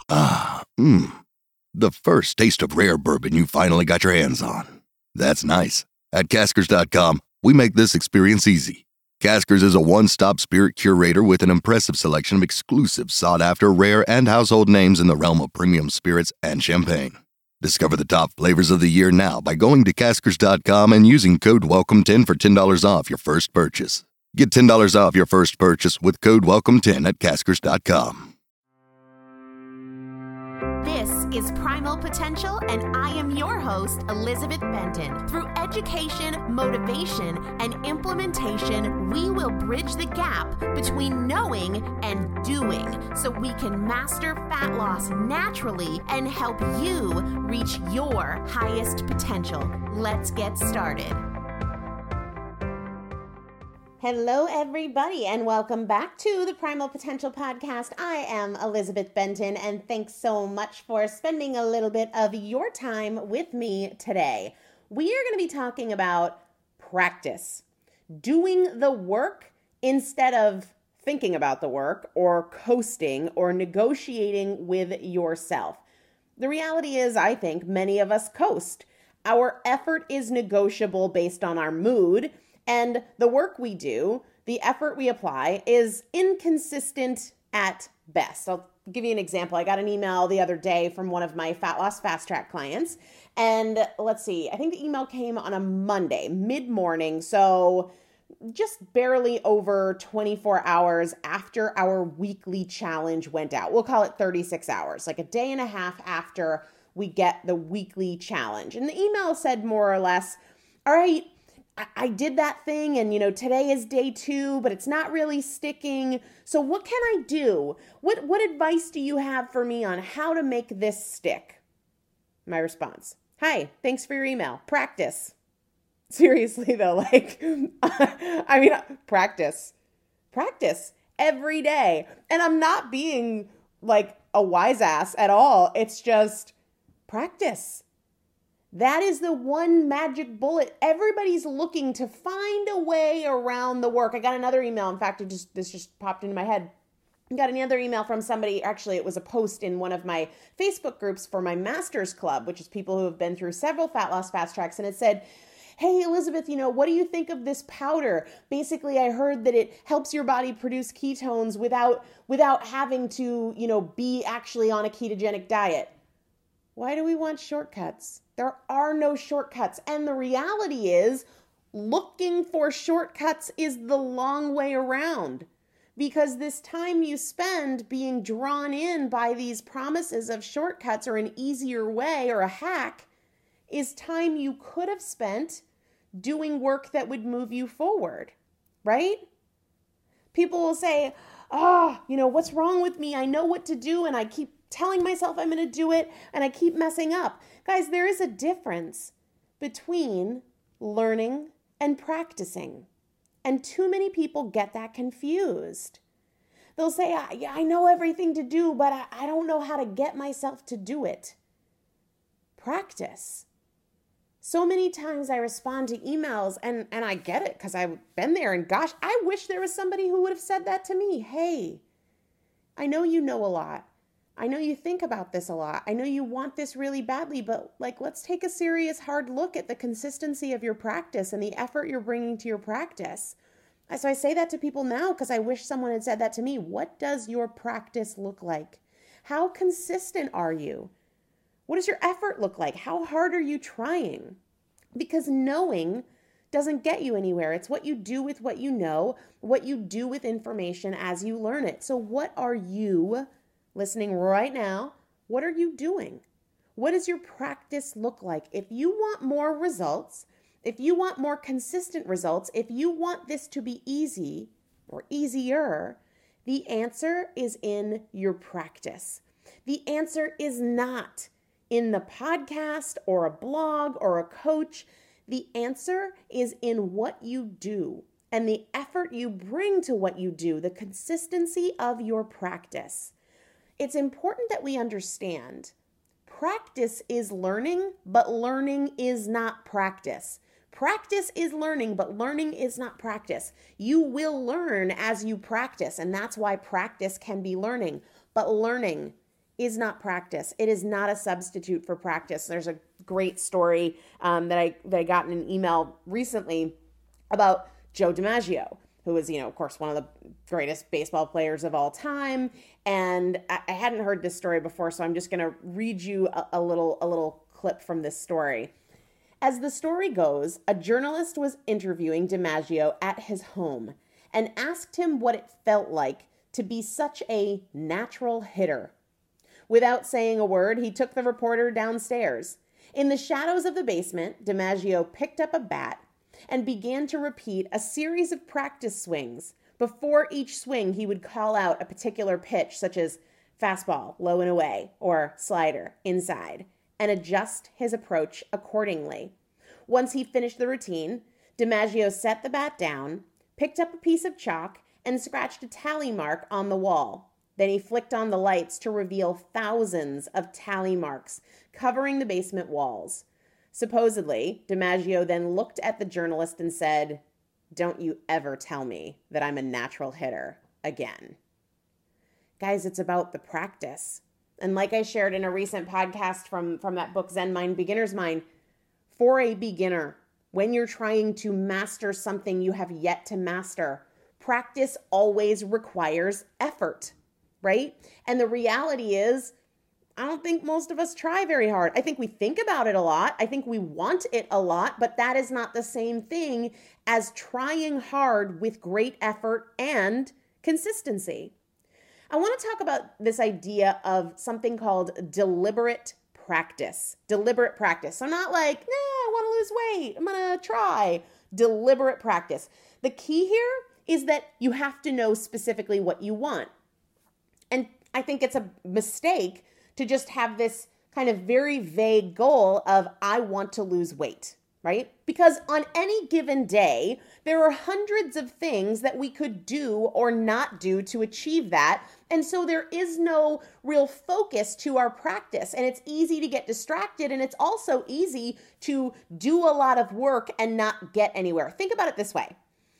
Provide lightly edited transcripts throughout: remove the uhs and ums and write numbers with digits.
The first taste of rare bourbon you finally got your hands on. That's nice. At Caskers.com, we make this experience easy. Caskers is a one-stop spirit curator with an impressive selection of exclusive, sought-after, rare, and household names in the realm of premium spirits and champagne. Discover the top flavors of the year now by going to Caskers.com and using code WELCOME10 for $10 off your first purchase. Get $10 off your first purchase with code WELCOME10 at Caskers.com. This is Primal Potential, and I am your host, Elizabeth Benton. Through education, motivation, and implementation, we will bridge the gap between knowing and doing so we can master fat loss naturally and help you reach your highest potential. Let's get started. Hello, everybody, and welcome back to the Primal Potential Podcast. I am Elizabeth Benton, and thanks so much for spending a little bit of your time with me today. We are going to be talking about practice, doing the work instead of thinking about the work or coasting or negotiating with yourself. The reality is, I think many of us coast. Our effort is negotiable based on our mood. And the work we do, the effort we apply, is inconsistent at best. I'll give you an example. I got an email the other day from one of my Fat Loss Fast Track clients. And let's see, I think the email came on a Monday, mid-morning. So just barely over 24 hours after our weekly challenge went out. We'll call it 36 hours, like a day and a half after we get the weekly challenge. And the email said more or less, all right, I did that thing and, today is day 2, but it's not really sticking. So what can I do? What advice do you have for me on how to make this stick? My response, hi, thanks for your email. Practice. Seriously though, practice every day. And I'm not being like a wise ass at all. It's just practice. That is the one magic bullet. Everybody's looking to find a way around the work. I got another email. In fact, this just popped into my head. I got another email from somebody. Actually, it was a post in one of my Facebook groups for my Masters Club, which is people who have been through several fat loss fast tracks. And it said, hey, Elizabeth, what do you think of this powder? Basically, I heard that it helps your body produce ketones without having to, be actually on a ketogenic diet. Why do we want shortcuts? There are no shortcuts. And the reality is, looking for shortcuts is the long way around. Because this time you spend being drawn in by these promises of shortcuts or an easier way or a hack is time you could have spent doing work that would move you forward, right? People will say, what's wrong with me? I know what to do and I keep telling myself I'm going to do it and I keep messing up. Guys, there is a difference between learning and practicing. And too many people get that confused. They'll say, I know everything to do, but I don't know how to get myself to do it. Practice. So many times I respond to emails and I get it because I've been there and gosh, I wish there was somebody who would have said that to me. Hey, I know you know a lot. I know you think about this a lot. I know you want this really badly, but let's take a serious, hard look at the consistency of your practice and the effort you're bringing to your practice. So I say that to people now because I wish someone had said that to me. What does your practice look like? How consistent are you? What does your effort look like? How hard are you trying? Because knowing doesn't get you anywhere. It's what you do with what you know, what you do with information as you learn it. So what are you listening right now? What are you doing? What does your practice look like? If you want more results, if you want more consistent results, if you want this to be easy or easier, the answer is in your practice. The answer is not in the podcast or a blog or a coach. The answer is in what you do and the effort you bring to what you do, the consistency of your practice. It's important that we understand practice is learning, but learning is not practice. Practice is learning, but learning is not practice. You will learn as you practice, and that's why practice can be learning. But learning is not practice. It is not a substitute for practice. There's a great story that I got in an email recently about Joe DiMaggio, who is, of course, one of the greatest baseball players of all time. And I hadn't heard this story before, so I'm just going to read you a little clip from this story. As the story goes, a journalist was interviewing DiMaggio at his home and asked him what it felt like to be such a natural hitter. Without saying a word, he took the reporter downstairs. In the shadows of the basement, DiMaggio picked up a bat and began to repeat a series of practice swings. Before each swing, he would call out a particular pitch, such as fastball, low and away, or slider, inside, and adjust his approach accordingly. Once he finished the routine, DiMaggio set the bat down, picked up a piece of chalk, and scratched a tally mark on the wall. Then he flicked on the lights to reveal thousands of tally marks covering the basement walls. Supposedly, DiMaggio then looked at the journalist and said, "Don't you ever tell me that I'm a natural hitter again." Guys, it's about the practice. And like I shared in a recent podcast from that book, Zen Mind, Beginner's Mind, for a beginner, when you're trying to master something you have yet to master, practice always requires effort, right? And the reality is, I don't think most of us try very hard. I think we think about it a lot. I think we want it a lot, but that is not the same thing as trying hard with great effort and consistency. I want to talk about this idea of something called deliberate practice. Deliberate practice. So not like, I want to lose weight, I'm going to try. Deliberate practice. The key here is that you have to know specifically what you want. And I think it's a mistake to just have this kind of very vague goal of, I want to lose weight, right? Because on any given day, there are hundreds of things that we could do or not do to achieve that. And so there is no real focus to our practice. And it's easy to get distracted. And it's also easy to do a lot of work and not get anywhere. Think about it this way.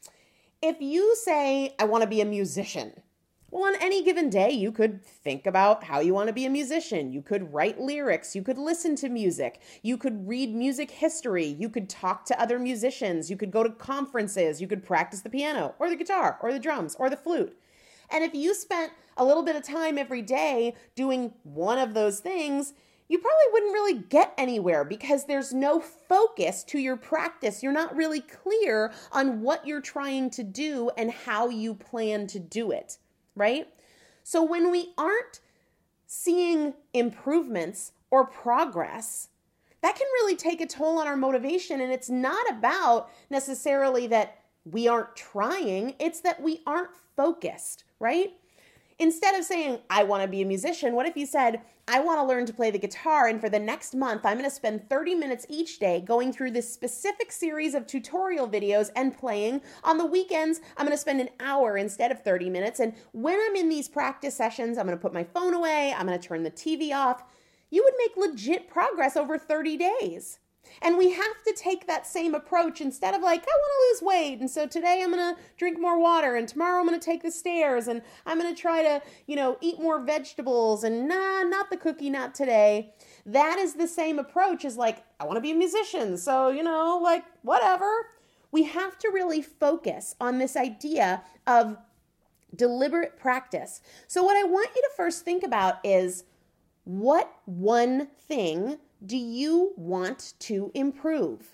If you say, I want to be a musician, well, on any given day, you could think about how you want to be a musician. You could write lyrics. You could listen to music. You could read music history. You could talk to other musicians. You could go to conferences. You could practice the piano or the guitar or the drums or the flute. And if you spent a little bit of time every day doing one of those things, you probably wouldn't really get anywhere because there's no focus to your practice. You're not really clear on what you're trying to do and how you plan to do it. Right? So when we aren't seeing improvements or progress, that can really take a toll on our motivation. And it's not about necessarily that we aren't trying, it's that we aren't focused, right? Instead of saying, I want to be a musician, what if you said, I want to learn to play the guitar, and for the next month, I'm going to spend 30 minutes each day going through this specific series of tutorial videos and playing. On the weekends, I'm going to spend an hour instead of 30 minutes. And when I'm in these practice sessions, I'm going to put my phone away. I'm going to turn the TV off. You would make legit progress over 30 days. And we have to take that same approach instead of like, I want to lose weight. And so today I'm going to drink more water, and tomorrow I'm going to take the stairs, and I'm going to try to, eat more vegetables, and not the cookie, not today. That is the same approach as like, I want to be a musician. So, whatever. We have to really focus on this idea of deliberate practice. So what I want you to first think about is, what one thing do you want to improve?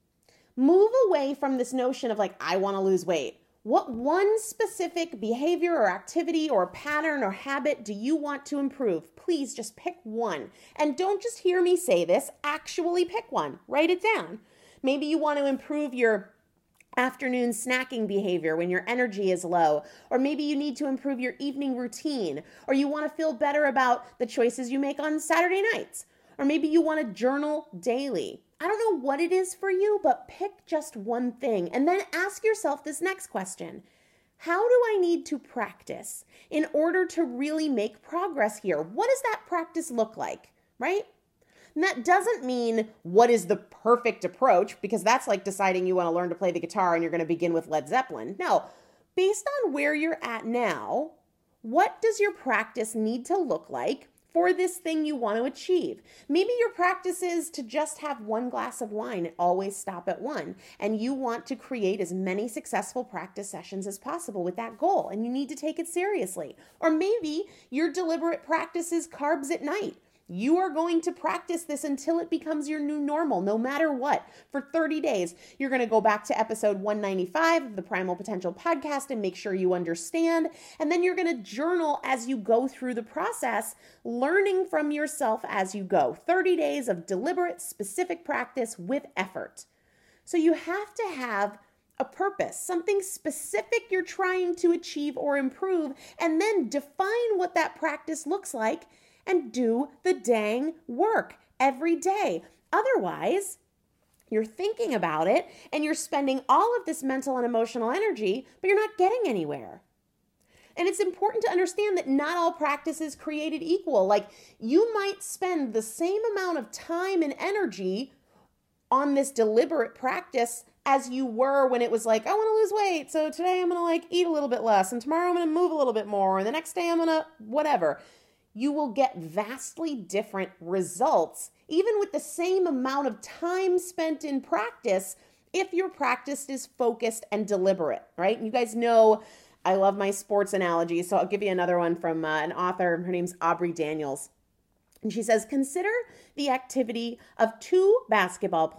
Move away from this notion of like, I want to lose weight. What one specific behavior or activity or pattern or habit do you want to improve? Please just pick one. And don't just hear me say this, actually pick one. Write it down. Maybe you want to improve your afternoon snacking behavior when your energy is low, or maybe you need to improve your evening routine, or you want to feel better about the choices you make on Saturday nights. Or maybe you want to journal daily. I don't know what it is for you, but pick just one thing. And then ask yourself this next question. How do I need to practice in order to really make progress here? What does that practice look like, right? And that doesn't mean what is the perfect approach, because that's like deciding you want to learn to play the guitar and you're going to begin with Led Zeppelin. No, based on where you're at now, what does your practice need to look like for this thing you want to achieve. Maybe your practice is to just have one glass of wine and always stop at one, and you want to create as many successful practice sessions as possible with that goal, and you need to take it seriously. Or maybe your deliberate practice is carbs at night. You are going to practice this until it becomes your new normal, no matter what. For 30 days, you're going to go back to episode 195 of the Primal Potential podcast and make sure you understand. And then you're going to journal as you go through the process, learning from yourself as you go. 30 days of deliberate, specific practice with effort. So you have to have a purpose, something specific you're trying to achieve or improve, and then define what that practice looks like and do the dang work every day. Otherwise, you're thinking about it and you're spending all of this mental and emotional energy, but you're not getting anywhere. And it's important to understand that not all practice is created equal. Like, you might spend the same amount of time and energy on this deliberate practice as you were when it was like, I want to lose weight, so today I'm going to eat a little bit less, and tomorrow I'm going to move a little bit more, and the next day I'm going to whatever. You will get vastly different results, even with the same amount of time spent in practice, if your practice is focused and deliberate, right? You guys know I love my sports analogies, so I'll give you another one from an author. Her name's Aubrey Daniels. And she says, consider the activity of two basketball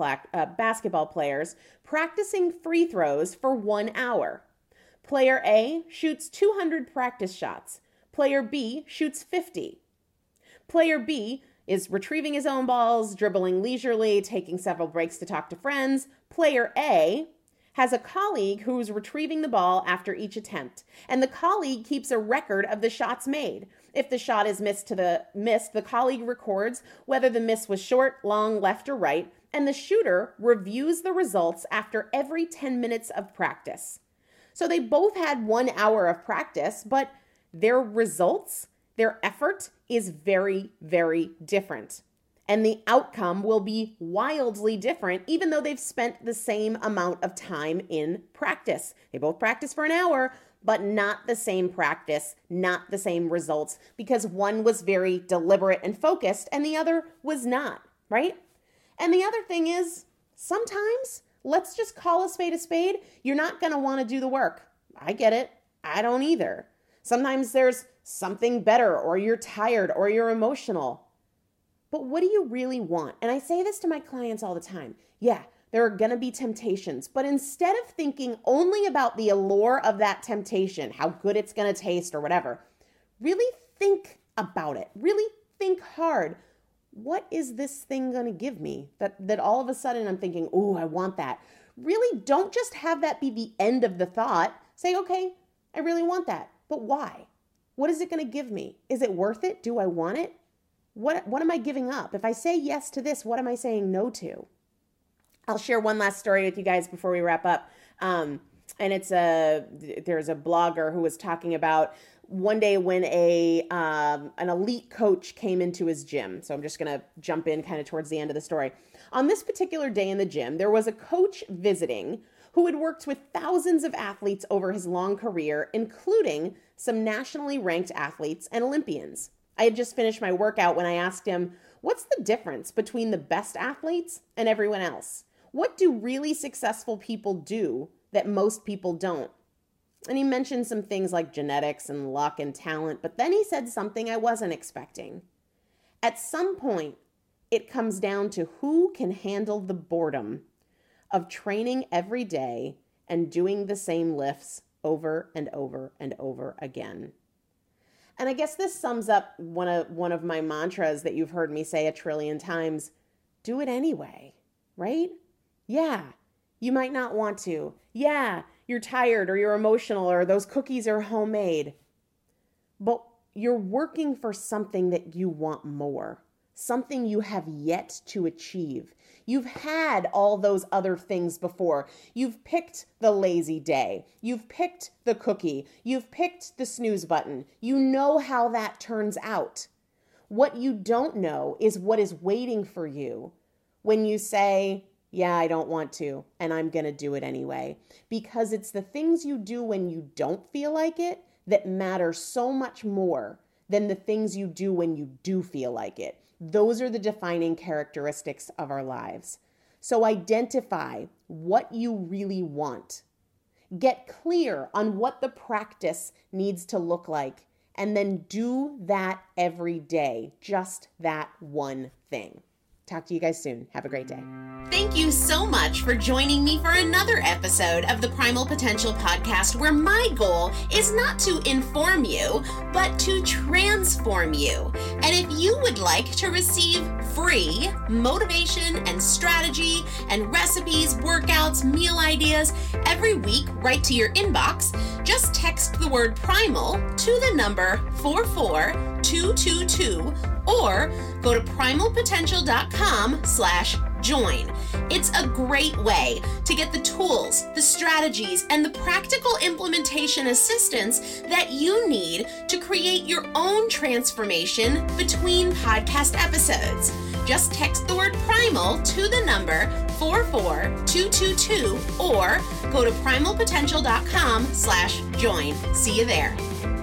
players practicing free throws for 1 hour. Player A shoots 200 practice shots. Player B shoots 50. Player B is retrieving his own balls, dribbling leisurely, taking several breaks to talk to friends. Player A has a colleague who's retrieving the ball after each attempt, and the colleague keeps a record of the shots made. If the shot is missed, the colleague records whether the miss was short, long, left, or right, and the shooter reviews the results after every 10 minutes of practice. So they both had 1 hour of practice, but their results, their effort is very, very different. And the outcome will be wildly different, even though they've spent the same amount of time in practice. They both practice for an hour, but not the same practice, not the same results, because one was very deliberate and focused and the other was not, right? And the other thing is, sometimes, let's just call a spade, you're not going to want to do the work. I get it. I don't either. Sometimes there's something better, or you're tired, or you're emotional. But what do you really want? And I say this to my clients all the time. Yeah, there are going to be temptations, but instead of thinking only about the allure of that temptation, how good it's going to taste or whatever, really think about it. Really think hard. What is this thing going to give me that all of a sudden I'm thinking, ooh, I want that. Really don't just have that be the end of the thought. Say, okay, I really want that. But why? What is it going to give me? Is it worth it? Do I want it? What am I giving up? If I say yes to this, what am I saying no to? I'll share one last story with you guys before we wrap up. And there's a blogger who was talking about one day when an elite coach came into his gym. So I'm just going to jump in kind of towards the end of the story. On this particular day in the gym, there was a coach visiting who had worked with thousands of athletes over his long career, including some nationally ranked athletes and Olympians. I had just finished my workout when I asked him, what's the difference between the best athletes and everyone else? What do really successful people do that most people don't? And he mentioned some things like genetics and luck and talent, but then he said something I wasn't expecting. At some point, it comes down to who can handle the boredom of training every day and doing the same lifts over and over and over again. And I guess this sums up one of my mantras that you've heard me say 1 trillion times. Do it anyway, right? Yeah, you might not want to. Yeah, you're tired or you're emotional or those cookies are homemade. But you're working for something that you want more, something you have yet to achieve. You've had all those other things before. You've picked the lazy day. You've picked the cookie. You've picked the snooze button. You know how that turns out. What you don't know is what is waiting for you when you say, yeah, I don't want to, and I'm going to do it anyway. Because it's the things you do when you don't feel like it that matter so much more than the things you do when you do feel like it. Those are the defining characteristics of our lives. So identify what you really want. Get clear on what the practice needs to look like, and then do that every day, just that one thing. Talk to you guys soon. Have a great day. Thank you so much for joining me for another episode of the Primal Potential Podcast, where my goal is not to inform you, but to transform you. And if you would like to receive free motivation and strategy and recipes, workouts, meal ideas every week right to your inbox, just text the word primal to the number 44222 or go to primalpotential.com/join. It's a great way to get the tools, the strategies, and the practical implementation assistance that you need to create your own transformation between podcast episodes. Just text the word primal to the number 44222 or go to primalpotential.com/join. See you there.